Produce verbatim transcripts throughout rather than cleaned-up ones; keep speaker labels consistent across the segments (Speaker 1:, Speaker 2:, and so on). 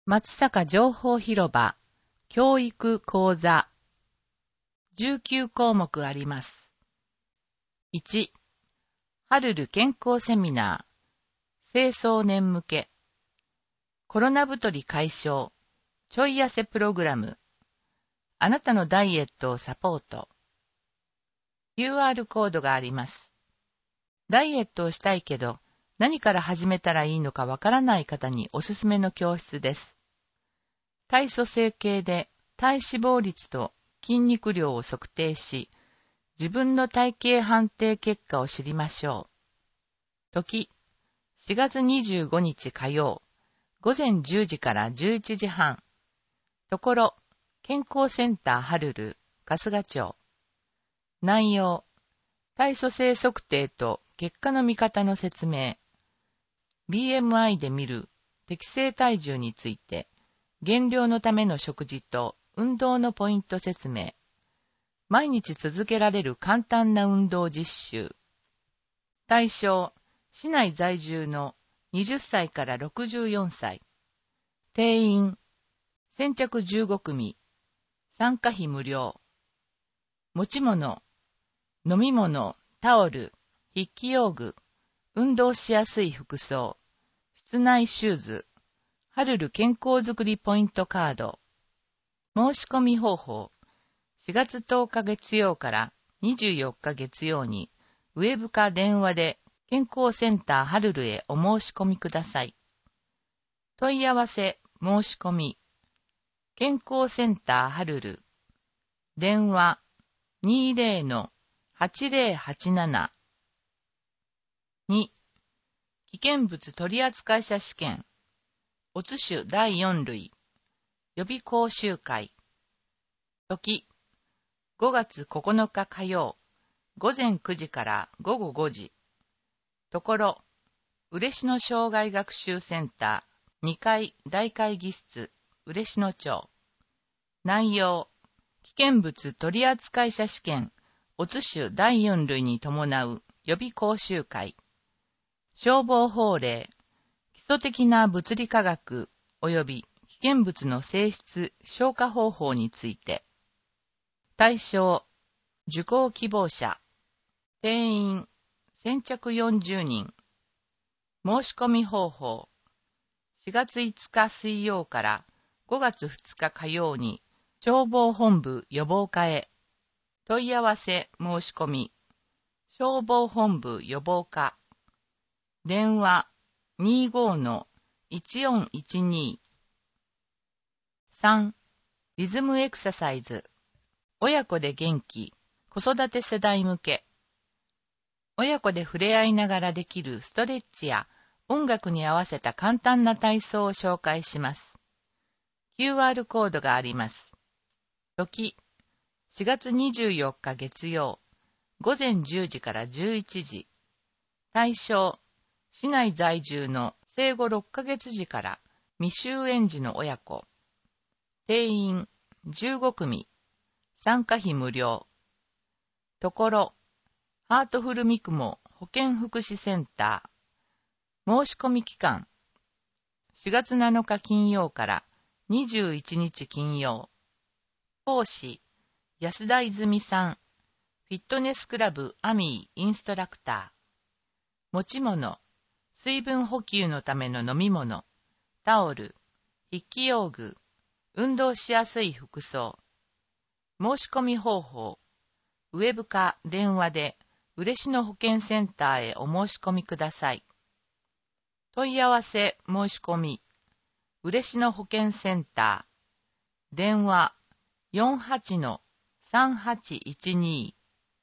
Speaker 1: 松坂情報広場教育講座じゅうきゅうこうもくあります。いち、ハルル健康セミナー青壮年向けコロナ太り解消ちょい痩せプログラムあなたのダイエットをサポート キューアール コードがあります。ダイエットをしたいけど何から始めたらいいのかわからない方におすすめの教室です。体組成計で体脂肪率と筋肉量を測定し、自分の体型判定結果を知りましょう。時、しがつにじゅうごにち火曜、午前じゅうじからじゅういちじはん。ところ、健康センターハルル、春日町。内容、体組成測定と結果の見方の説明。ビーエムアイ で見る適正体重について、減量のための食事と運動のポイント説明。毎日続けられる簡単な運動実習。対象、市内在住のはたちからろくじゅうよんさい。定員、先着じゅうごくみ。参加費無料。持ち物、飲み物、タオル、筆記用具、運動しやすい服装、室内シューズ、ハルル健康づくりポイントカード。申し込み方法。しがつとおか月曜からにじゅうよっか月曜に、ウェブか電話で健康センターハルルへお申し込みください。問い合わせ、申し込み。健康センターハルル。電話 にじゅう はちぜろはちなな。に、危険物取扱者試験。おつしゅだいよんるい。予備講習会。時、ごがつここのか火曜、午前くじからごごごじ。ところ、嬉野障害学習センターにかい大会議室、嬉野町。内容、危険物取扱者試験、おつしゅだいよんるいに伴う予備講習会。消防法令、基礎的な物理科学及び危険物の性質、消火方法について。対象、受講希望者。定員、先着よんじゅうにん。申し込み方法。しがついつか水曜からごがつふつか火曜に、消防本部予防課へ。問い合わせ申し込み。消防本部予防課。電話 にじゅうご いちよんいちに。さん、リズムエクササイズ。親子で元気、子育て世代向け。親子で触れ合いながらできるストレッチや音楽に合わせた簡単な体操を紹介します。キューアール コードがあります。時、しがつにじゅうよっか月曜、午前じゅうじからじゅういちじ。対象、市内在住の生後ろっかげつじから未就園児の親子。定員じゅうごくみ。参加費無料。ところ、ハートフルミクモ保健福祉センター。申し込み期間。しがつなのか金曜からにじゅういちにち金曜。講師、安田泉さん。フィットネスクラブアミーインストラクター。持ち物、水分補給のための飲み物、タオル、筆記用具、運動しやすい服装。申し込み方法。ウェブか電話で嬉野保健センターへお申し込みください。問い合わせ申し込み。嬉野保健センター。電話 よんはち さんはちいちに。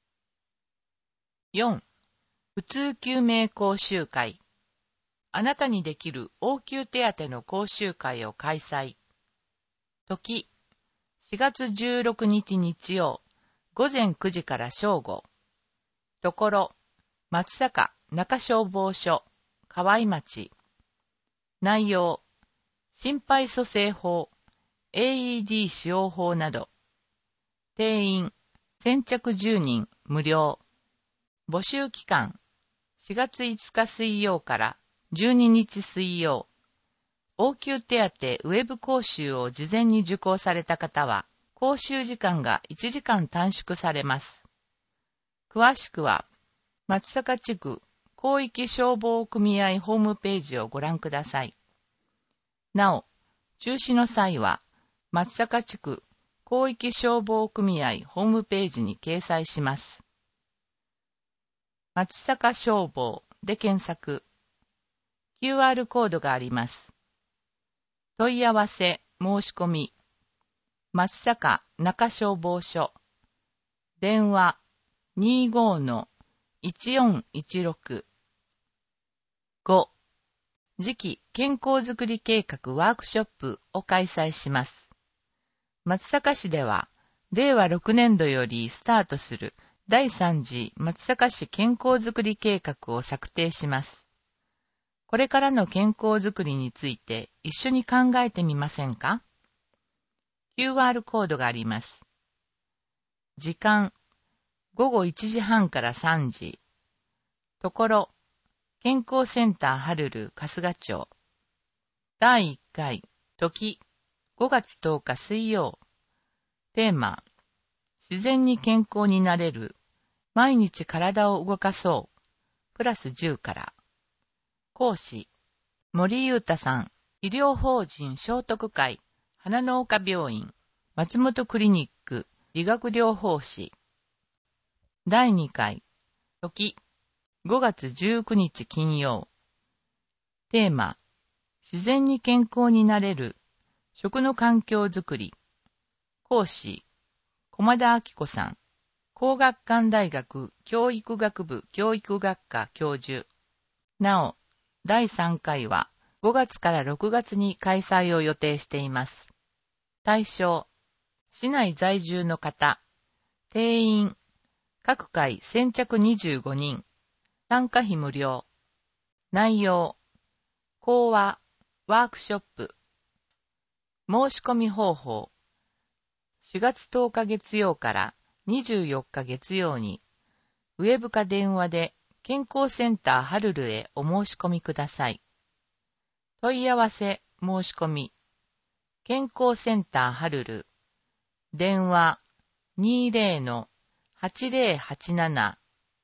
Speaker 1: よん、普通救命講習会。あなたにできる応急手当の講習会を開催。時、しがつじゅうろくにち日曜、午前くじから正午。ところ、松坂中消防署、河合町。内容、心肺蘇生法、エーイーディー 使用法など。定員、先着じゅうにん、無料。募集期間、しがついつか水曜からじゅうににち水曜。 応急手当ウェブ講習を事前に受講された方は、講習時間がいちじかん短縮されます。詳しくは、松阪地区広域消防組合ホームページをご覧ください。なお、中止の際は、松阪地区広域消防組合ホームページに掲載します。松阪消防で検索。キューアール コードがあります。問い合わせ、申し込み。松阪中消防署。電話 にじゅうごのいちよんいちろく。ご. 次期健康づくり計画ワークショップを開催します。松阪市では、れいわろくねんどよりスタートするだいさん次松阪市健康づくり計画を策定します。これからの健康づくりについて一緒に考えてみませんか？ キューアール コードがあります。時間、ごごいちじはんからさんじ。ところ、健康センターはるる春日町。だいいっかい、時、ごがつとおか水曜。テーマ、自然に健康になれる。毎日体を動かそう。プラスじゅうから。講師、森裕太さん、医療法人聖徳会、花の丘病院、松本クリニック、理学療法士。だいにかい、時、ごがつじゅうくにち金曜。テーマ、自然に健康になれる、食の環境づくり。講師、駒田明子さん、皇學館大学教育学部教育学科教授。なお、だいさんかいはごがつからろくがつに開催を予定しています。対象、市内在住の方、定員、各回先着にじゅうごにん、参加費無料。内容、講話、ワークショップ。申し込み方法、しがつとおか月曜からにじゅうよっか月曜に、ウェブか電話で健康センターはるるへお申し込みください。問い合わせ、申し込み。健康センターはるる。電話 にじゅうのはちぜろはちなな。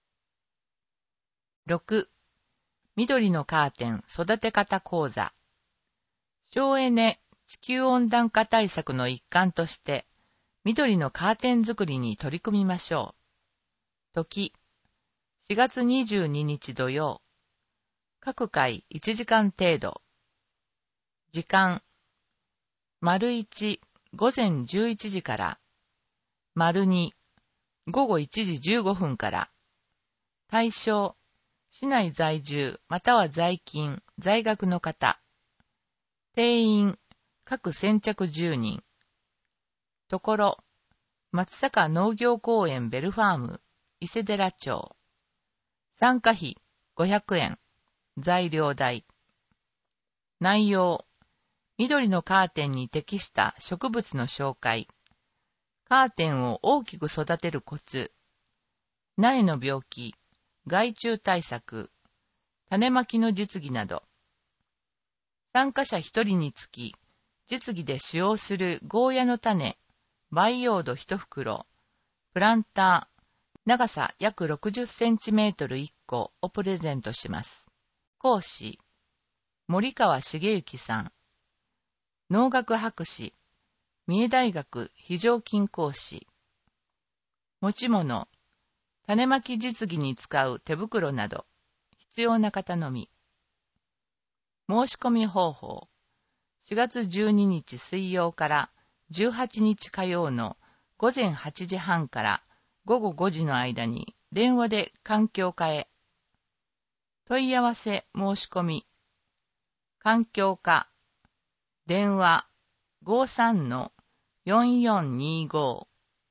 Speaker 1: ろく. 緑のカーテン育て方講座。省エネ地球温暖化対策の一環として、緑のカーテン作りに取り組みましょう。時、しがつにじゅうににち土曜。各回いちじかん程度。時間、丸いち、午前じゅういちじから、丸に、午後いちじじゅうごふんから。対象、市内在住または在勤、在学の方。定員、各先着じゅうにん。ところ、松阪農業公園ベルファーム、伊勢寺町。参加費ごひゃくえん、材料代。内容、緑のカーテンに適した植物の紹介。カーテンを大きく育てるコツ。苗の病気、害虫対策、種まきの実技など。参加者ひとりにつき、実技で使用するゴーヤの種、培養土いちふくろ、プランター、長さ約ろくじゅっセンチメートルいっこをプレゼントします。講師、森川茂之さん。農学博士、三重大学非常勤講師。持ち物、種まき実技に使う手袋など、必要な方のみ。申し込み方法、しがつじゅうににち水曜からじゅうはちにち火曜のごぜんはちじはんからごごごじの間に電話で環境課へ。問い合わせ申し込み。環境課。電話 ごさんのよんよんにご。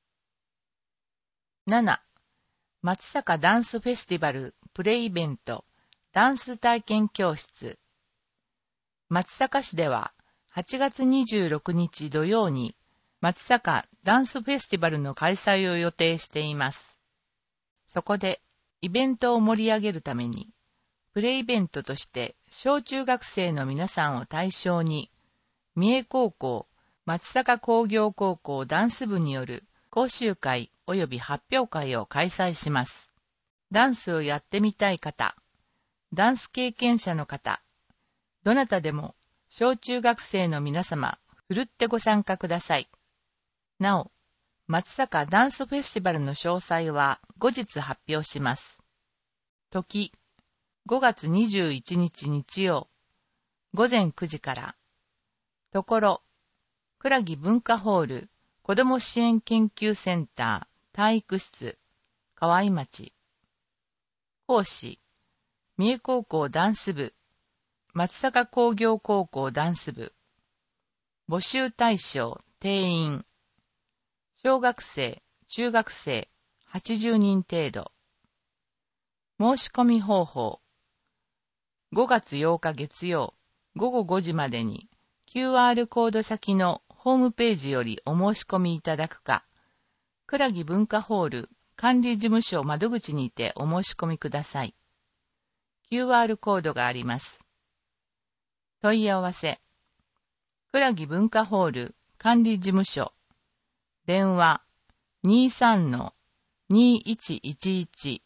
Speaker 1: なな. 松阪ダンスフェスティバルプレイベントダンス体験教室。松阪市でははちがつにじゅうろくにち土曜に松阪ダンスフェスティバルの開催を予定しています。そこでイベントを盛り上げるためにプレイベントとして小中学生の皆さんを対象に、三重高校、松阪工業高校ダンス部による講習会及び発表会を開催します。ダンスをやってみたい方、ダンス経験者の方、どなたでも小中学生の皆様、ふるってご参加ください。なお、松阪ダンスフェスティバルの詳細は後日発表します。時、ごがつにじゅういちにち日曜、ごぜんくじから。ところ、倉木文化ホール子ども支援研究センター体育室、河合町。講師、三重高校ダンス部、松阪工業高校ダンス部。募集対象、定員。小学生、中学生、はちじゅうにん程度。申し込み方法。ごがつようか月曜、ごごごじまでに キューアール コード先のホームページよりお申し込みいただくか、倉木文化ホール管理事務所窓口にてお申し込みください。キューアール コードがあります。問い合わせ。倉木文化ホール管理事務所。電話 にじゅうさんのにいちいちいち。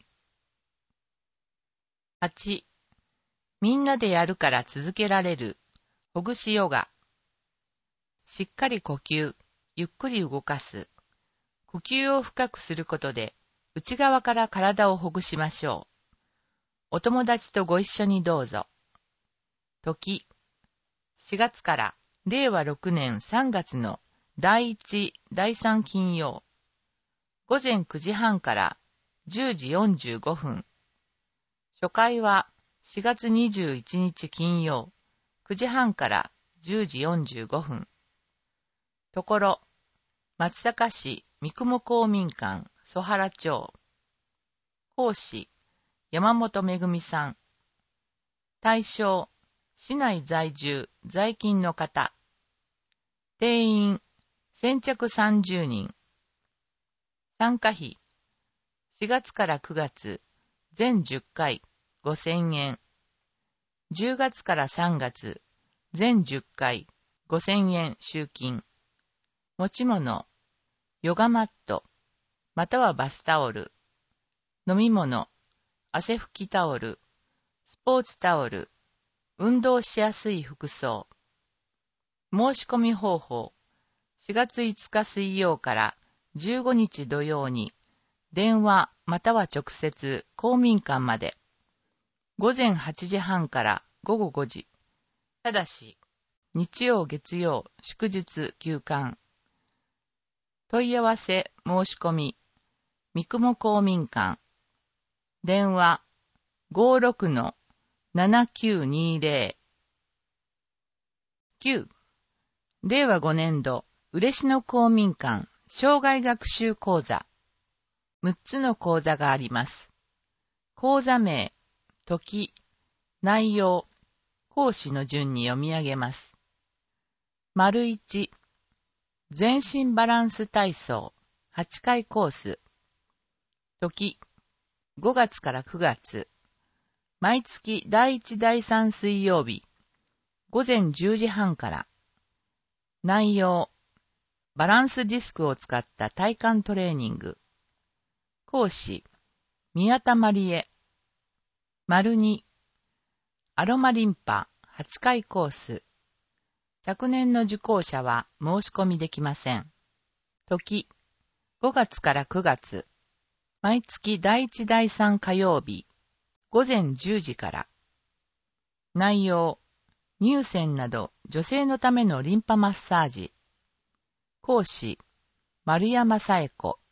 Speaker 1: はち. みんなでやるから続けられる。ほぐしヨガ。しっかり呼吸、ゆっくり動かす。呼吸を深くすることで、内側から体をほぐしましょう。お友達とご一緒にどうぞ。時、しがつかられいわろくねんさんがつのだいいち、だいさん金曜。ごぜんくじはんからじゅうじよんじゅうごふん。初回はしがつにじゅういちにち金曜、くじはんからじゅうじよんじゅうごふん。ところ、松阪市三雲公民館曽原町。講師、山本めぐみさん。対象、市内在住、在勤の方。定員、先着さんじゅうにん。参加費、しがつからくがつ、全じゅっかい、ごせんえん。じゅうがつからさんがつ、全じゅっかい、ごせんえん集金。持ち物、ヨガマット、またはバスタオル。飲み物、汗拭きタオル、スポーツタオル、運動しやすい服装。申し込み方法、しがついつか水曜からじゅうごにち土曜に、電話または直接公民館まで。ごぜんはちじはんからごごごじ。ただし、日曜月曜祝日休館。問い合わせ申し込み、三雲公民館。電話 ごーろくのななきゅうにーぜろ。きゅう. れいわごねんど、嬉野公民館、生涯学習講座。むっつの講座があります。講座名、時、内容、講師の順に読み上げます。丸いち、全身バランス体操、はちかいコース。時、ごがつからくがつ。毎月だいいちだいさん水曜日、ごぜんじゅうじはんから。内容、バランスディスクを使った体幹トレーニング。講師、宮田まりえ。丸に、アロマリンパはちかいコース。昨年の受講者は申し込みできません。時、ごがつからくがつ。毎月だいいちだいさん火曜日、ごぜんじゅうじから。内容、乳腺など女性のためのリンパマッサージ。講師、丸山紗恵子。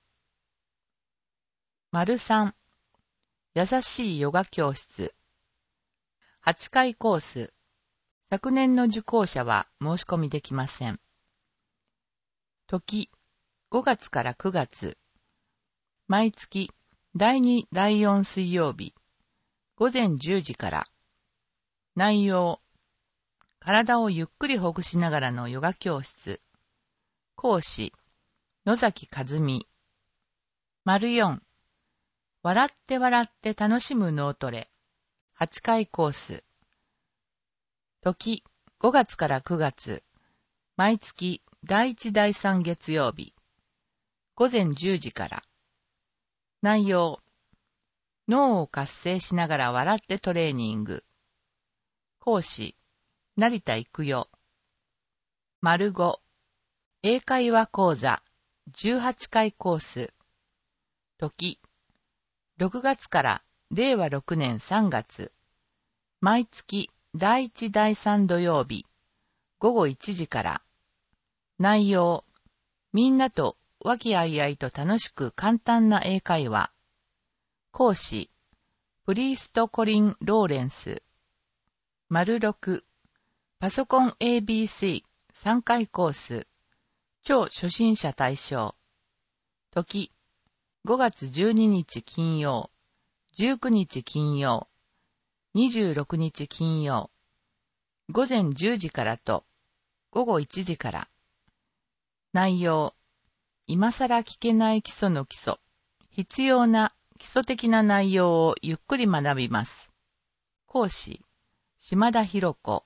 Speaker 1: 丸さん、優しいヨガ教室。はちかいコース。昨年の受講者は申し込みできません。時、ごがつからくがつ。毎月だいに、だいよん水曜日、ごぜんじゅうじから。内容、体をゆっくりほぐしながらのヨガ教室。講師、野崎和美。丸よん、笑って笑って楽しむ脳トレ。はちかいコース。 時、ごがつからくがつ、毎月だいいちだいさん月曜日、ごぜんじゅうじから。内容、脳を活性しながら笑ってトレーニング。講師、成田育代。丸ご、英会話講座、じゅうはちかいコース。時、ろくがつかられいわろくねんさんがつ、毎月だいいちだいさん土曜日、ごごいちじから。内容、みんなと和気あいあいと楽しく簡単な英会話。講師、プリースト・コリン・ローレンス。丸ろく、パソコン エービーシーさんかいコース。超初心者対象。時、ごがつじゅうににち金曜、じゅうくにち金曜、にじゅうろくにち金曜、ごぜんじゅうじからとごごいちじから。内容、今さら聞けない基礎の基礎、必要な基礎的な内容をゆっくり学びます。講師、島田博子。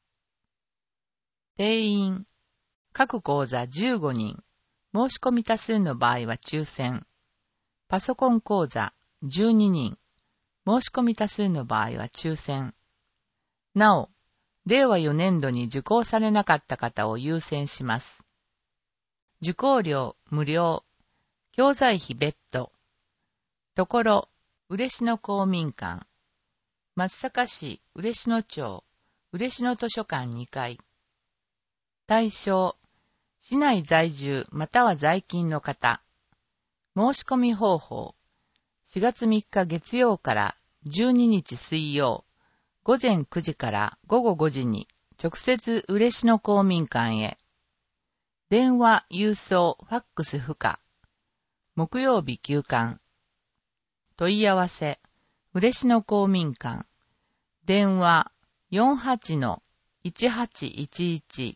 Speaker 1: 定員、各講座じゅうごにん、申し込み多数の場合は抽選。パソコン講座じゅうににん、申し込み多数の場合は抽選。なお、れいわよねんどに受講されなかった方を優先します。受講料無料、教材費別途。ところ、嬉野公民館、松阪市嬉野町、嬉野図書館にかい。対象、市内在住または在勤の方。申し込み方法、しがつみっか月曜からじゅうににち水曜、ごぜんくじからごごごじに直接嬉野公民館へ。電話、郵送、ファックス不可。木曜日休館。問い合わせ、嬉野公民館。電話 よんはちのいちはちいちいち。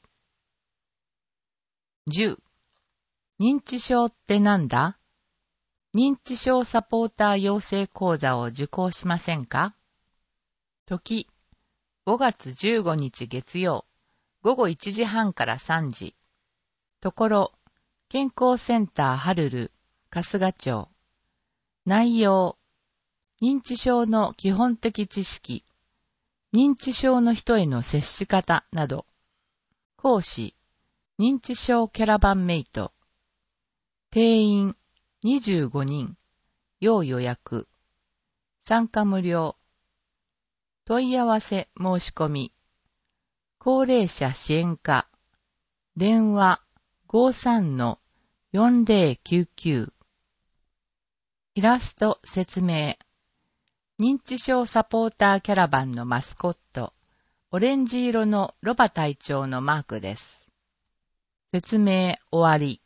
Speaker 1: じゅう。認知症ってなんだ？認知症サポーター養成講座を受講しませんか？時、ごがつじゅうごにち月曜、ごごいちじはんからさんじ。ところ、健康センターはるる、春日町。内容、認知症の基本的知識、認知症の人への接し方など。講師、認知症キャラバンメイト。定員、にじゅうごにん。要予約。参加無料。問い合わせ申し込み。高齢者支援課。電話 ごさんのよんぜろきゅうきゅう。イラスト説明。認知症サポーターキャラバンのマスコット、オレンジ色のロバ隊長のマークです。説明終わり。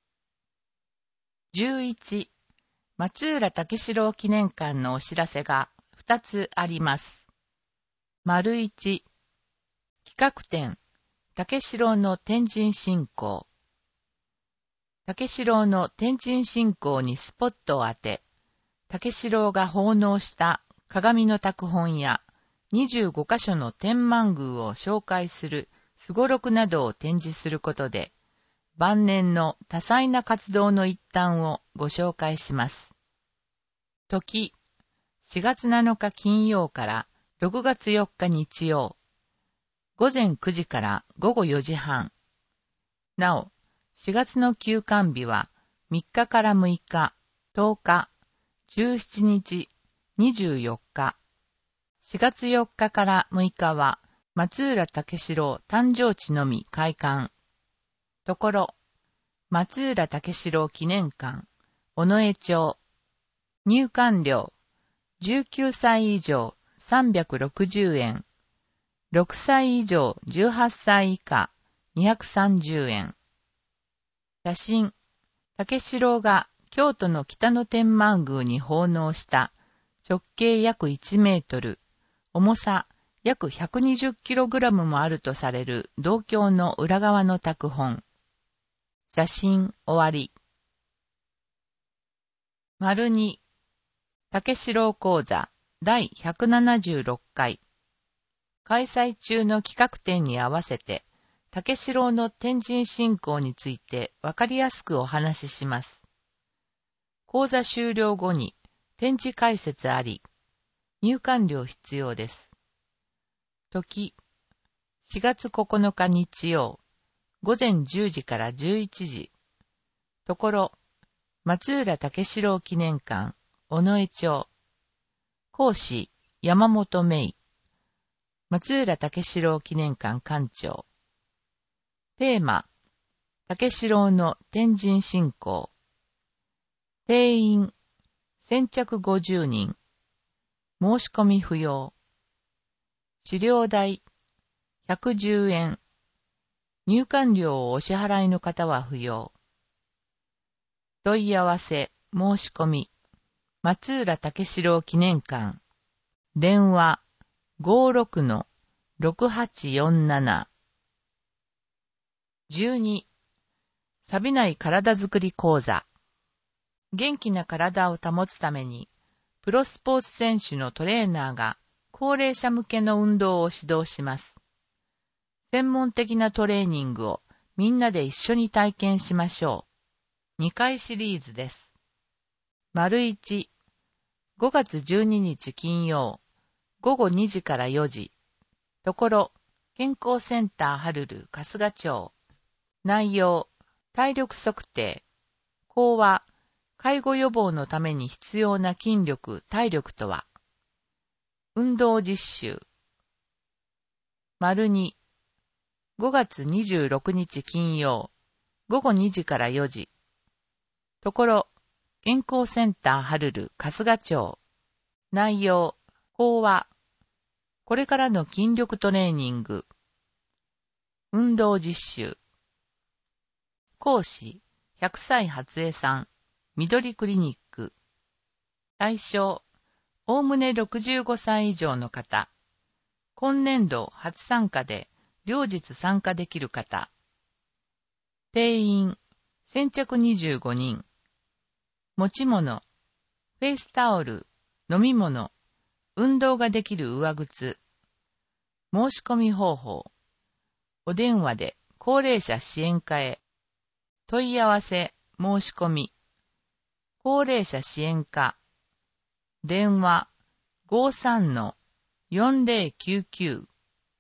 Speaker 1: じゅういち、松浦武四郎記念館のお知らせがふたつあります。丸いち、企画展、武四郎の天神信仰。武四郎の天神信仰にスポットを当て、武四郎が奉納した鏡の拓本やにじゅうごかしょの天満宮を紹介するすごろくなどを展示することで、晩年の多彩な活動の一端をご紹介します。時、しがつなのか金曜からろくがつよっか日曜、ごぜんくじからごごよじはん。なお、しがつの休館日はみっかからむいか、とおか、じゅうしちにち、にじゅうよっか。しがつよっかからむいかは松浦武四郎誕生地のみ開館。ところ、松浦武四郎記念館、尾上町。入館料、じゅうきゅうさい以上さんびゃくろくじゅうえん。ろくさい以上じゅうはっさい以下にひゃくさんじゅうえん。写真、武四郎が京都の北野天満宮に奉納した直径約いちメートル、重さ約ひゃくにじゅっキログラムもあるとされる銅鏡の裏側の拓本。写真終わり。丸に、武四郎講座だいひゃくななじゅうろっかい。 開催中の企画展に合わせて、竹四郎の天神信仰についてわかりやすくお話しします。講座終了後に展示解説あり、入館料必要です。時、しがつここのか日曜、午前じゅうじからじゅういちじ。ところ、松浦竹四郎記念館、尾上町。講師、山本芽衣。松浦竹四郎記念館館長。テーマ、竹四郎の天神信仰。定員、先着ごじゅうにん。申し込み不要。資料代、ひゃくじゅうえん。入館料をお支払いの方は不要。問い合わせ、申し込み。松浦竹四郎記念館。電話、ごろくのろくはちよんなな。じゅうに、錆びない体づくり講座。元気な体を保つために、プロスポーツ選手のトレーナーが高齢者向けの運動を指導します。専門的なトレーニングをみんなで一緒に体験しましょう。にかいシリーズです。丸いち、ごがつじゅうににち金曜、ごごにじからよじ。ところ、健康センターはるる春日町。内容、体力測定。講話、介護予防のために必要な筋力、体力とは。運動実習。丸に、ごがつにじゅうろくにち金曜、ごごにじからよじ。ところ、健康センターはるる春日町。内容、講話。これからの筋力トレーニング。運動実習。講師、ひゃくさい初江さん。緑クリニック。対象、おおむねろくじゅうごさい以上の方。今年度初参加で、両日参加できる方。定員、先着にじゅうごにん。持ち物、フェイスタオル、飲み物、運動ができる上靴。申し込み方法。お電話で高齢者支援課へ。問い合わせ、申し込み。高齢者支援課。電話 ごさんのよんぜろきゅうきゅう。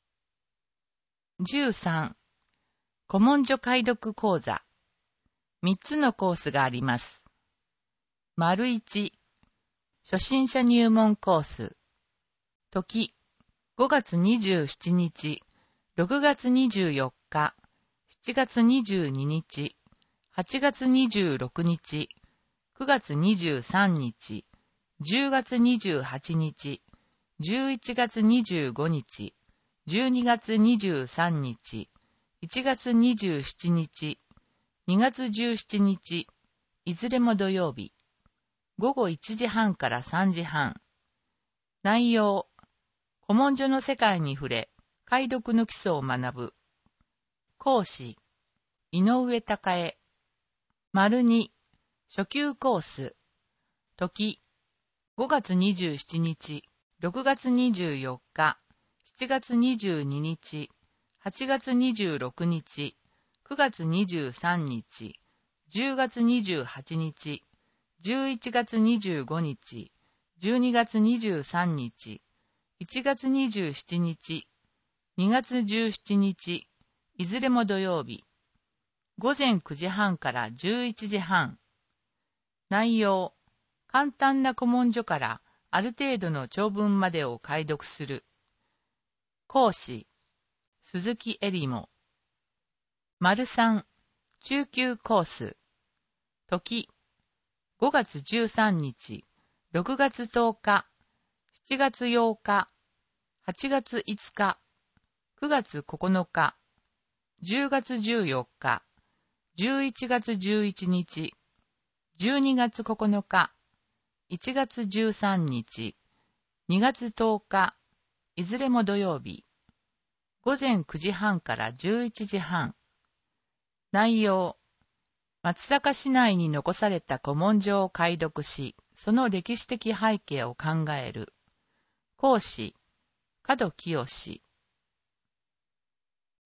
Speaker 1: じゅうさん、古文書解読講座。みっつのコースがあります。丸いち、初心者入門コース。時、ごがつにじゅうしちにち、ろくがつにじゅうよっか、しちがつにじゅうににち、はちがつにじゅうろくにち、くがつにじゅうさんにち、じゅうがつにじゅうはちにち、じゅういちがつにじゅうごにち、じゅうにがつにじゅうさんにち、いちがつにじゅうしちにち、にがつじゅうしちにち、いずれも土曜日、ごごいちじはんからさんじはん。内容、古文書の世界に触れ、解読の基礎を学ぶ。講師、井上隆恵。丸に、初級コース。時、ごがつにじゅうしちにち、ろくがつにじゅうよっか、しちがつにじゅうににち、はちがつにじゅうろくにち、くがつにじゅうさんにち、じゅうがつにじゅうはちにち、じゅういちがつにじゅうごにち、じゅうにがつにじゅうさんにち、いちがつにじゅうしちにち、にがつじゅうしちにち、いずれも土曜日、ごぜんくじはんからじゅういちじはん。内容、簡単な古文書からある程度の長文までを解読する。講師、鈴木恵里も。丸さん、中級コース。時、ごがつじゅうさんにち、ろくがつとおか、しちがつようか、はちがついつか、くがつここのか、じゅうがつじゅうよっか、じゅういちがつじゅういちにち、じゅうにがつここのか、いちがつじゅうさんにち、にがつとおか、いずれも土曜日、ごぜんくじはんからじゅういちじはん。内容、松阪市内に残された古文書を解読し、その歴史的背景を考える。講師、門清。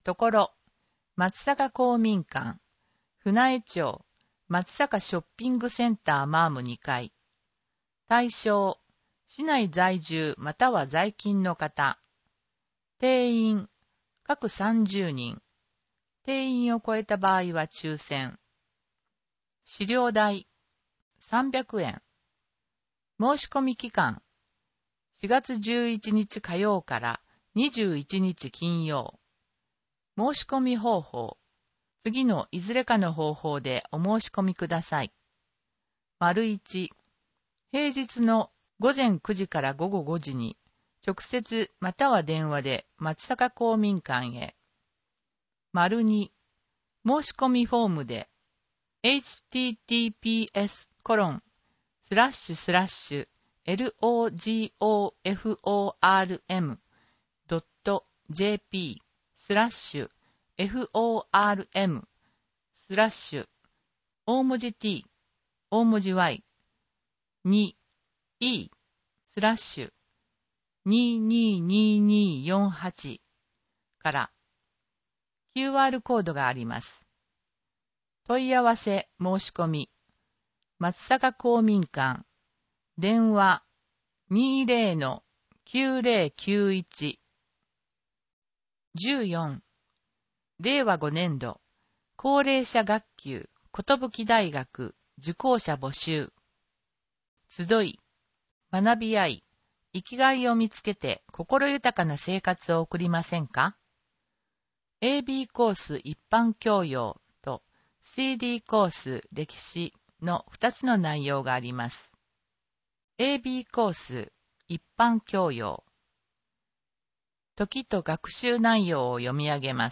Speaker 1: ところ、松坂公民館、船江町、松坂ショッピングセンターマームにかい。対象、市内在住または在勤の方。定員、各さんじゅうにん。定員を超えた場合は抽選。資料代、さんびゃくえん。申し込み期間、しがつじゅういちにち火曜からにじゅういちにち金曜。申し込み方法、次のいずれかの方法でお申し込みください。丸いち、平日のごぜんくじからごごごじに直接または電話で松坂公民館へ。丸に、申し込みフォームで エイチティーティーピーエスコロンスラッシュスラッシュエルオージーオーエフオーアールエムドットジェーピースラッシュエフオーアールエムスラッシュ大文字 T 大文字 Y に E スラッシュにににによんはちから キューアール コードがあります。問い合わせ申し込み松坂公民館電話 にじゅうのきゅうぜろきゅういち じゅうよんれいわごねんど高齢者学級寿大学受講者募集集い学び合い生きがいを見つけて心豊かな生活を送りませんか？ エービー コース一般教養と シーディー コース歴史のふたつの内容があります。エービー コース一般教養。時と学習内容を読み上げます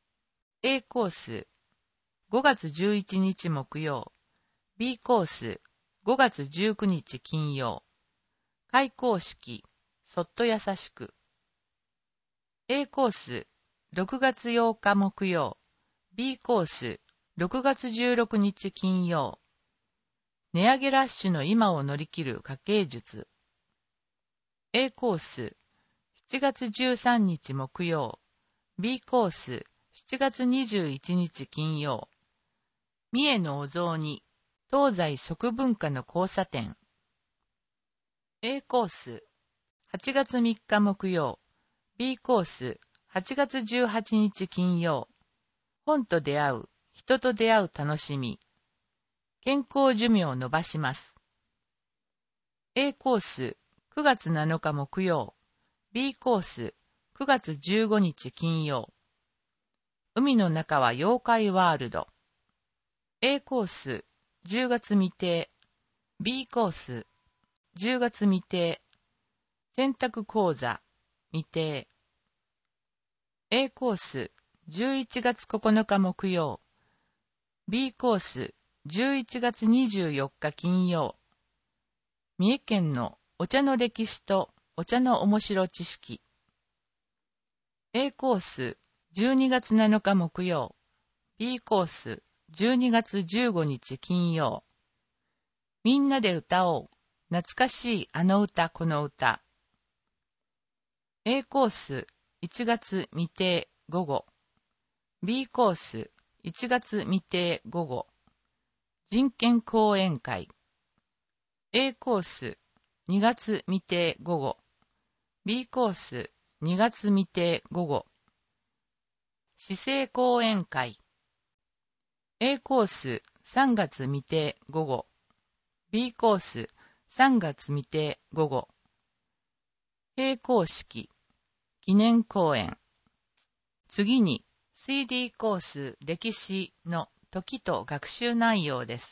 Speaker 1: 。A コースごがつじゅういちにち木曜。B コースごがつじゅうくにち金曜。開講式、そっと優しく。A コース、ろくがつようか木曜。B コース、ろくがつじゅうろくにち金曜。値上げラッシュの今を乗り切る家計術。A コース、しちがつじゅうさんにち木曜。B コース、しちがつにじゅういちにち金曜。三重のお雑煮、東西食文化の交差点。A コース、はちがつみっか木曜。B コース、はちがつじゅうはちにち金曜。本と出会う、人と出会う楽しみ。健康寿命を伸ばします。A コース、くがつなのか木曜。B コース、くがつじゅうごにち金曜。海の中は妖怪ワールド。A コース、じゅうがつ未定。B コース、じゅうがつ未定。選択講座、未定。A コース、じゅういちがつここのか木曜。B コース、じゅういちがつにじゅうよっか金曜。三重県のお茶の歴史とお茶の面白知識。A コース、じゅうにがつなのか木曜。B コース、じゅうにがつじゅうごにち金曜。みんなで歌おう。懐かしいあの歌この歌。A コース、いちがつ未定午後。B コース、いちがつ未定午後。人権講演会。A コース、にがつ未定午後。B コース、にがつ未定午後。市政講演会。A コース、さんがつ未定午後。B コース、さんがつ未定午後。閉講式、記念講演。次に シーディー コース歴史の時と学習内容です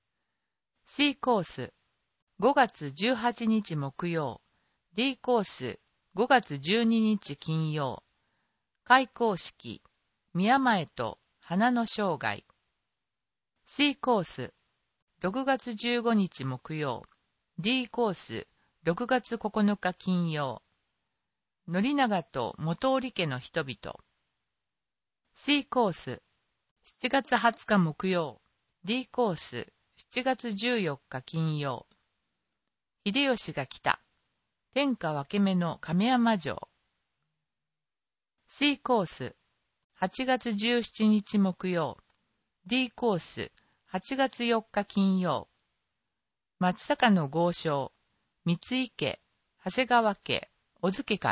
Speaker 1: 。C コース、ごがつじゅうはちにち木曜。D コース、ごがつじゅうににち金曜。開講式、宮前と花の生涯。C コース、ろくがつじゅうごにち木曜。D コース、ろくがつここのか金曜。宣長と元織家の人々。C コース、しちがつはつか木曜。D コース、しちがつじゅうよっか金曜。秀吉が来た。天下分け目の亀山城。C コース、 はちがつじゅうしちにち木曜。D コース、はちがつよっか金曜。松坂の豪商、三井家、長谷川家、小津家から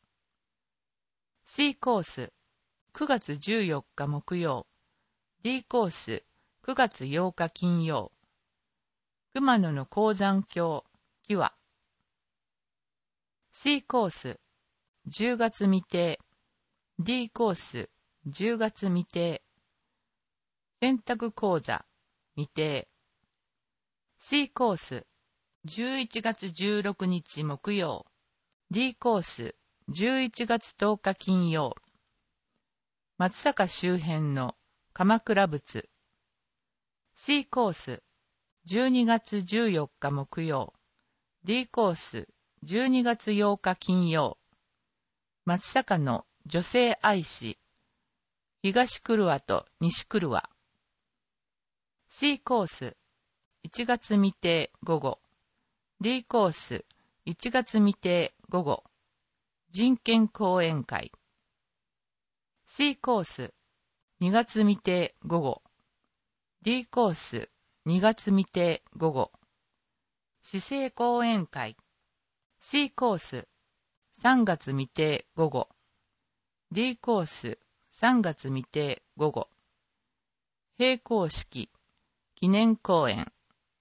Speaker 1: 。C コース、くがつじゅうよっか木曜。D コース、くがつようか金曜。熊野の鉱山橋、木は。C コース、じゅうがつ未定。D コース、じゅうがつ未定。選択講座、未定。C コース、じゅういちがつじゅうろくにち木曜。D コース、じゅういちがつとおか金曜。松坂周辺の鎌倉仏。C コース、じゅうにがつじゅうよっか木曜。D コース、じゅうにがつようか金曜。松坂の女性愛詩。東久留和と西久留和。C コース、いちがつ未定午後。D コース、いちがつ未定午後。人権講演会。C コース、にがつ未定午後。D コース、にがつ未定午後。市政講演会。C コース、さんがつ未定午後。D コース、さんがつ未定午後。閉校式、記念講演。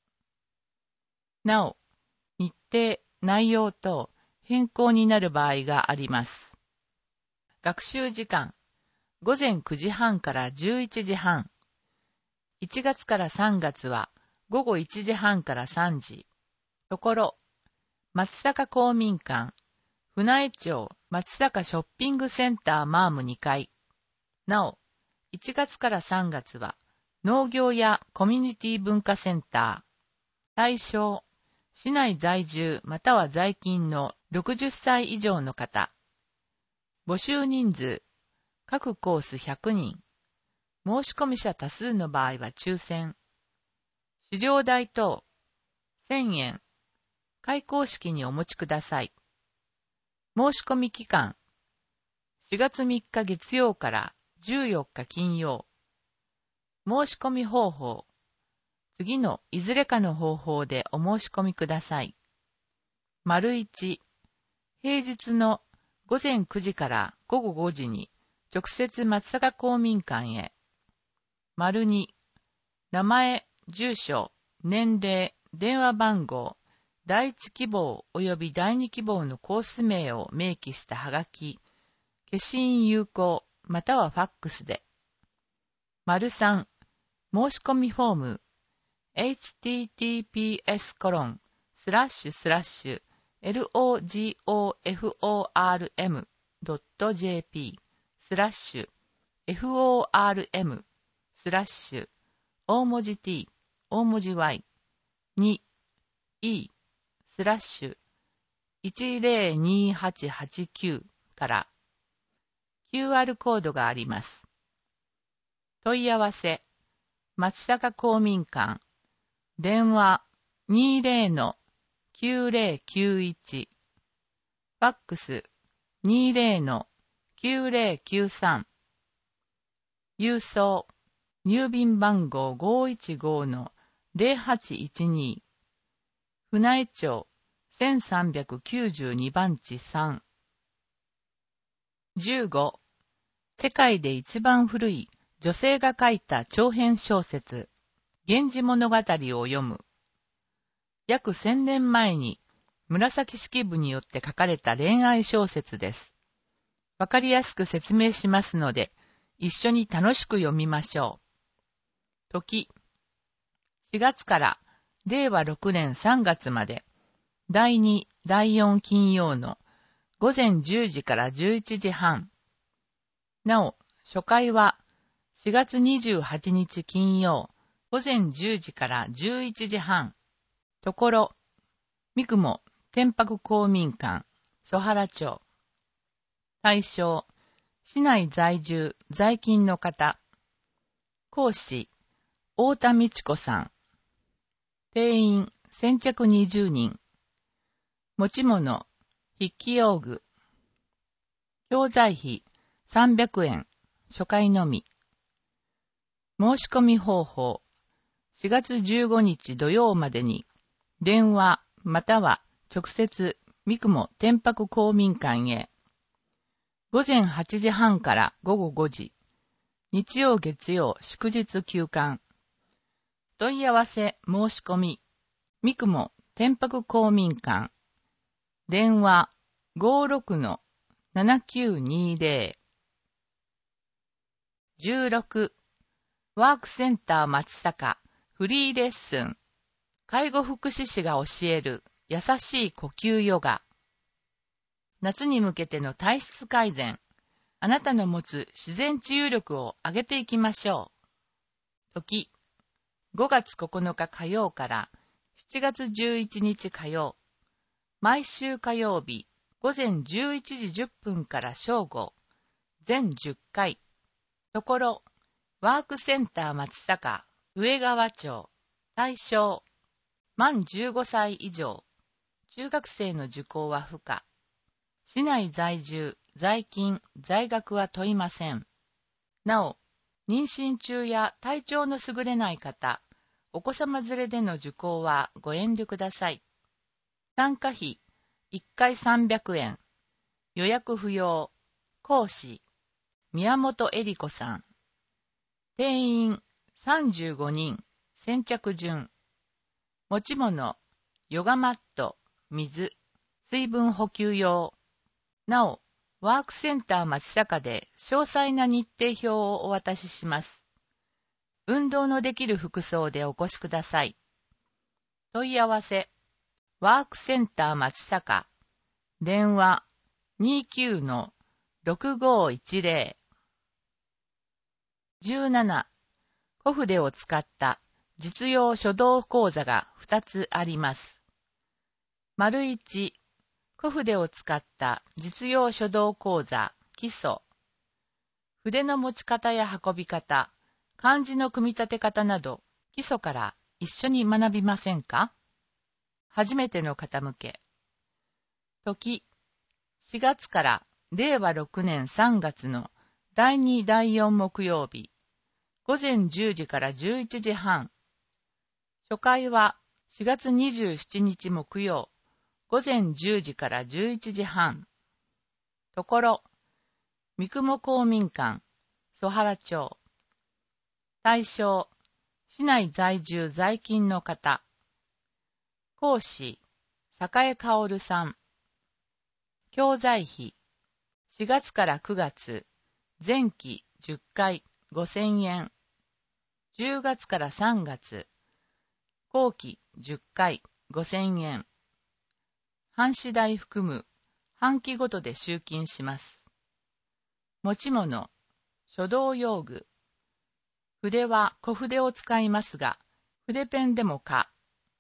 Speaker 1: なお、日程、内容等変更になる場合があります。学習時間、ごぜんくじはんからじゅういちじはん。いちがつからさんがつはごごいちじはんからさんじ。ところ、松坂公民館、船江町松坂ショッピングセンターマームにかい。なお、いちがつからさんがつは農業やコミュニティ文化センター。対象、市内在住または在勤のろくじゅっさい以上の方。募集人数、各コースひゃくにん。申し込み者多数の場合は抽選。狩猟代等、せんえん。開講式にお持ちください。申し込み期間、しがつみっか月曜からじゅうよっか金曜。申し込み方法、次のいずれかの方法でお申し込みください。丸いち、平日のごぜんくじからごごごじに直接松坂公民館へ。丸に、名前、住所、年齢、電話番号、第一希望及び第二希望のコース名を明記したはがき、消印有効またはファックスで。丸さん、申し込みフォーム、エイチティーティーピーエスコロンスラッシュスラッシュエルオージーオーエフオーアールエムドットジェーピー スラッシュ エフオーアールエム スラッシュ大文字 T 大文字 Y に E スラッシュいちぜろにはちはちきゅうから キューアール コードがあります。問い合わせ松坂公民館電話 にじゅうのきゅうぜろきゅういち ファックス にじゅうのきゅうぜろきゅうさん 郵送郵便番号 ごいちごのぜろはちいちに 船江町せんさんびゃくきゅうじゅうにばんちさん。じゅうご、世界で一番古い女性が書いた長編小説、源氏物語を読む。約せんねんまえに紫式部によって書かれた恋愛小説です。わかりやすく説明しますので、一緒に楽しく読みましょう。時、しがつかられいわろくねんさんがつまで、だいに、だいよん金曜のごぜんじゅうじからじゅういちじはん。なお、初回はしがつにじゅうはちにち金曜、ごぜんじゅうじからじゅういちじはん。ところ、三雲天白公民館、曽原町。対象、市内在住、在勤の方。講師、太田美智子さん。定員、先着にじゅうにん。持ち物、筆記用具。教材費、さんびゃくえん。 初回のみ。申し込み方法。しがつじゅうごにち土曜までに、電話または直接三雲天白公民館へ。ごぜんはちじはんからごごごじ。日曜月曜祝日休館。問い合わせ申し込み。三雲天白公民館。電話 ごーろくのななきゅうにぜろ。じゅうろく. ワークセンター松坂フリーレッスン。介護福祉士が教える優しい呼吸ヨガ。夏に向けての体質改善。あなたの持つ自然治癒力を上げていきましょう。時。ごがつここのか火曜からしちがつじゅういちにち火曜。毎週火曜日ごぜんじゅういちじじゅっぷんから正午。全じゅっかい。ところ、ワークセンター松坂上川町。対象。満じゅうごさい以上。中学生の受講は不可。市内在住、在勤、在学は問いません。なお、妊娠中や体調の優れない方、お子様連れでの受講はご遠慮ください。参加費、いっかいさんびゃくえん。予約不要。講師、宮本恵里子さん。定員、さんじゅうごにん。先着順。持ち物、ヨガマット、水、水分補給用。なお、ワークセンター松坂で詳細な日程表をお渡しします。運動のできる服装でお越しください。問い合わせ、ワークセンター松坂。電話 にじゅうきゅうのろくごいちぜろ。じゅうなな. 小筆を使った実用書道講座がふたつあります。丸いち、小筆を使った実用書道講座基礎。筆の持ち方や運び方、漢字の組み立て方など基礎から一緒に学びませんか？初めての方向け。時、しがつかられいわろくねんさんがつのだいにだいよん木曜日、ごぜんじゅうじからじゅういちじはん。初回はしがつにじゅうしちにち木曜、ごぜんじゅうじからじゅういちじはん。ところ、三雲公民館、曽原町。対象、市内在住在勤の方。講師、栄薫さん。教材費、しがつからくがつ、前期じゅっかいごせんえん。じゅうがつからさんがつ、後期じゅっかいごせんえん。半紙代含む半期ごとで集金します。持ち物、書道用具。筆は小筆を使いますが、筆ペンでも可。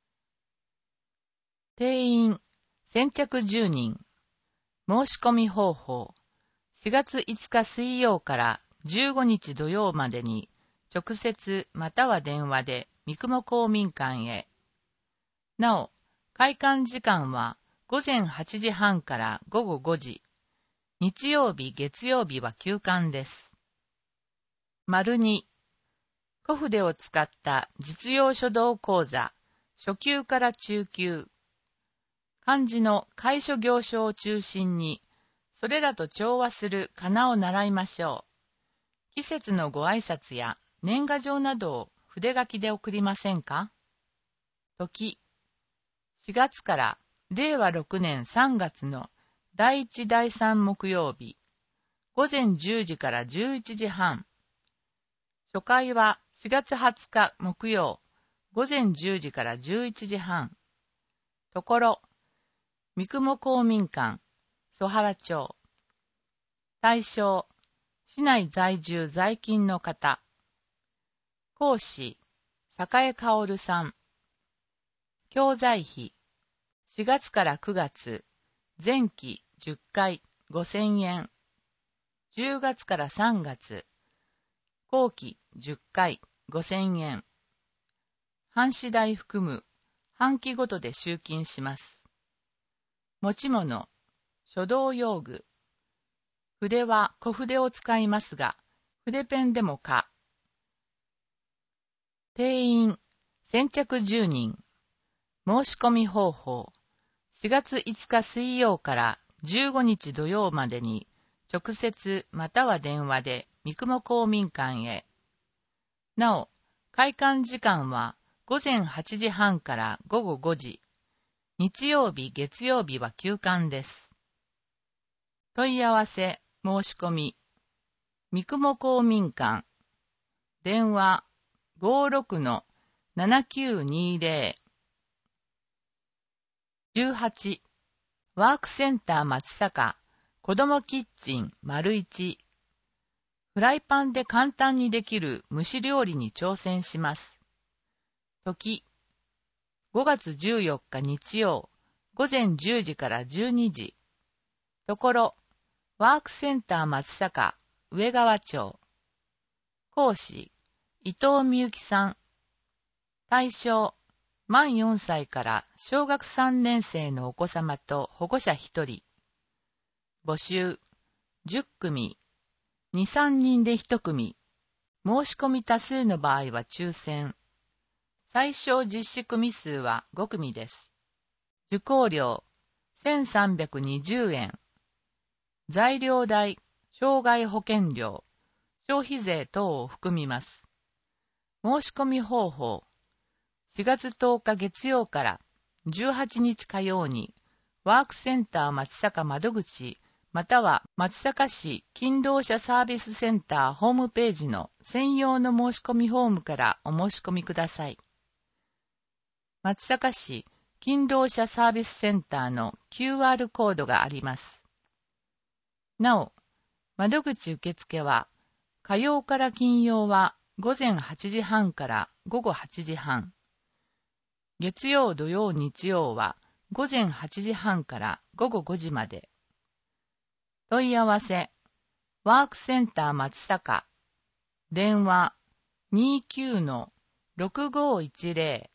Speaker 1: 定員、先着じゅうにん。申し込み方法。しがついつか水曜からじゅうごにち土曜までに、直接または電話で三雲公民館へ。なお、開館時間はごぜんはちじはんからごごごじ。日曜日、月曜日は休館です。丸に、小筆を使った実用書道講座、初級から中級。漢字の楷書行書を中心に、それらと調和する仮名を習いましょう。季節のご挨拶や年賀状などを筆書きで送りませんか？時、しがつかられいわろくねんさんがつのだいいちだいさん木曜日、ごぜんじゅうじからじゅういちじはん。初回はしがつはつか木曜、ごぜんじゅうじからじゅういちじはん。ところ、三雲公民館、曽原町。対象、市内在住在勤の方。講師、栄薫さん。教材費、しがつからくがつ、前期じゅっかいごせんえん。じゅうがつからさんがつ、後期じゅっかいごせんえん。半紙代含む半期ごとで集金します。持ち物、書道用具。筆は小筆を使いますが、 筆ペンでもか。定員、先着じゅうにん。申し込み方法。しがついつか水曜からじゅうごにち土曜までに、直接または電話で三雲公民館へ。なお、開館時間はごぜんはちじはんからごごごじ。日曜日、月曜日は休館です。問い合わせ、申し込み。三雲公民館。電話 ごろくのななきゅうにぜろ。じゅうはち、ワークセンター松阪、子どもキッチン丸いち。フライパンで簡単にできる蒸し料理に挑戦します。時、ごがつじゅうよっか日曜、ごぜんじゅうじからじゅうにじ。ところ、ワークセンター松阪、上川町。講師、伊藤美幸さん。対象、満よんさいから小学さんねん生のお子様と保護者ひとり。募集、じゅっくみ。に、さんにんでいち組。申し込み多数の場合は抽選。最小実施組数はご組です。受講料、せんさんびゃくにじゅうえん。材料代、障害保険料、消費税等を含みます。申し込み方法。しがつとおか月曜からじゅうはちにち火曜に、ワークセンター松阪窓口、または松阪市勤労者サービスセンターホームページの専用の申し込みフォームからお申し込みください。松阪市勤労者サービスセンターの キューアール コードがあります。なお、窓口受付は火曜から金曜はごぜんはちじはんからごごはちじはん。月曜、土曜、日曜はごぜんはちじはんからごごごじまで。問い合わせ、ワークセンター松阪。電話 にじゅうきゅうのろくごいちぜろ。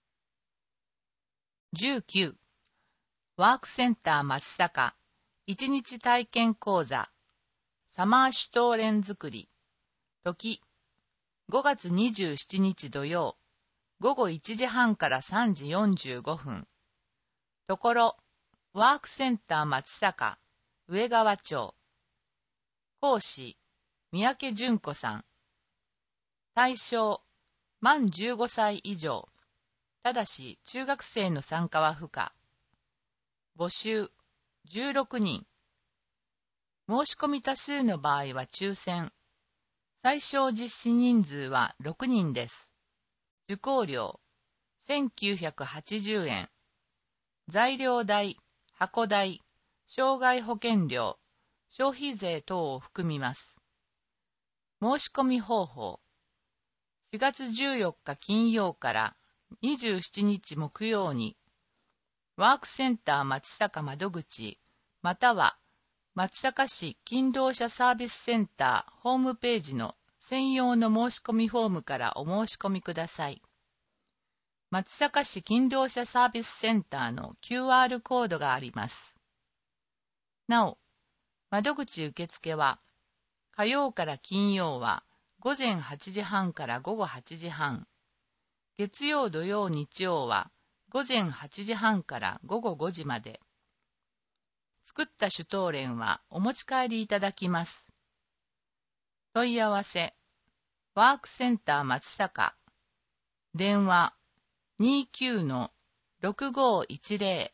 Speaker 1: じゅうきゅう、ワークセンター松阪。いちにち体験講座。サマーシュトーレン作り。時、ごがつにじゅうしちにち土曜。ごごいちじはんからさんじよんじゅうごふん。ところ、ワークセンター松阪、上川町。講師、三宅淳子さん。対象、満じゅうごさい以上。ただし、中学生の参加は不可。募集、じゅうろくにん。申し込み多数の場合は抽選。最小実施人数はろくにんです。受講料、せんきゅうひゃくはちじゅうえん。材料代、箱代、障害保険料、消費税等を含みます。申し込み方法。しがつじゅうよっか金曜からにじゅうしちにち木曜に、ワークセンター松阪窓口、または松阪市勤労者サービスセンターホームページの専用の申し込みフォームからお申し込みください。松阪市勤労者サービスセンターの キューアール コードがあります。なお、窓口受付は、火曜から金曜はごぜんはちじはんからごごはちじはん、月曜、土曜、日曜はごぜんはちじはんからごごごじまで。作ったシュトーレンはお持ち帰りいただきます。問い合わせ、ワークセンター松阪。電話にじゅうきゅうのろくごいちぜろ。